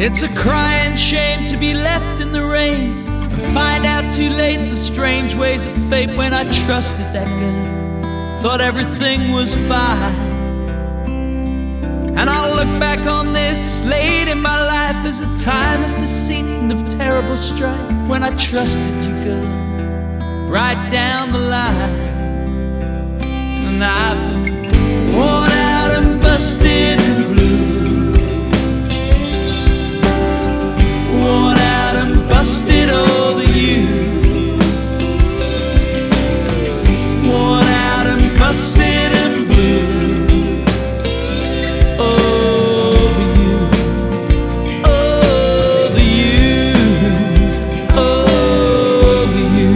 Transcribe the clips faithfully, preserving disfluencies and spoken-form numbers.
It's a crying shame to be left in the rain and find out too late the strange ways of fate. When I trusted that girl, thought everything was fine. And I'll look back on this late in my life as a time of deceit and of terrible strife, when I trusted you, girl, right down the line. And I've been worn out and busted and blue, worn out and busted over you, worn out and busted and blue over you, over you, over you.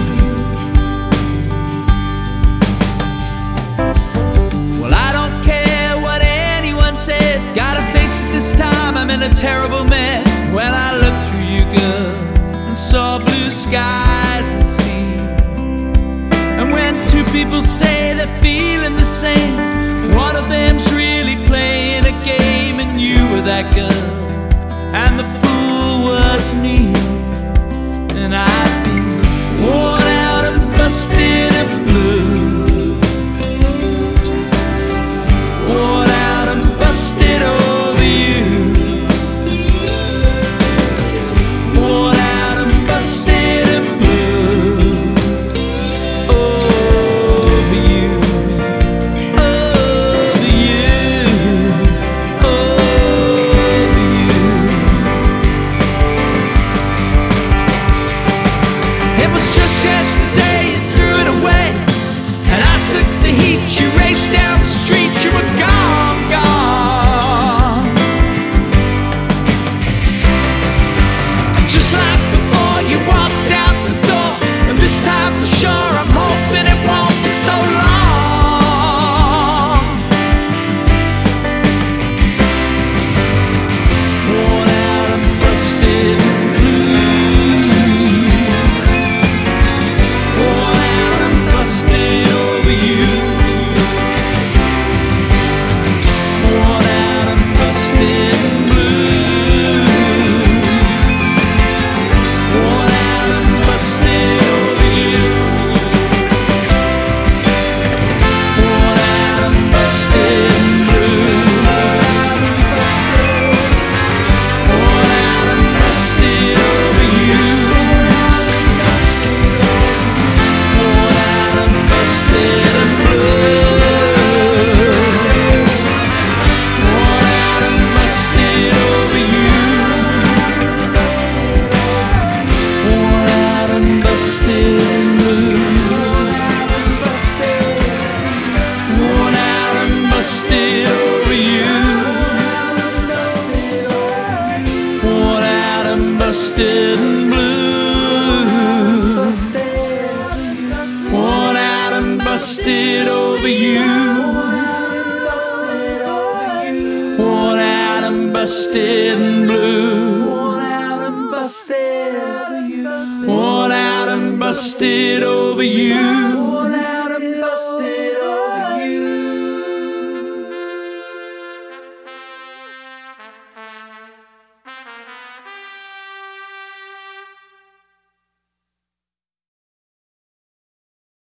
Well, I don't care what anyone says, gotta face it this time, I'm in a terrible mess. Well, I looked through you, girl, and saw blue skies and sea. And when two people say they're feeling the same, one of them's really playing a game, and you were that girl, and the fool was me. And I've been worn out and busted and blue, worn out and busted over you, worn out and busted and blue over you, over you, over you. It was just yesterday you threw it away, and I took the heat. You raced down the street, you were gone, gone. And just like before, you walked out the door, and this time for sure I'm hoping it won't be so long. Worn out and busted and blue, worn out and busted over you, worn out and busted and blue, worn out and busted over you, worn out and busted and blue, worn out and busted over you, worn out and busted and blue, worn out and busted over you, worn out and busted and blue, worn out and busted over you, worn out and busted and blue, worn out and busted over you, worn out and busted and blue, worn out and busted over you, worn out and busted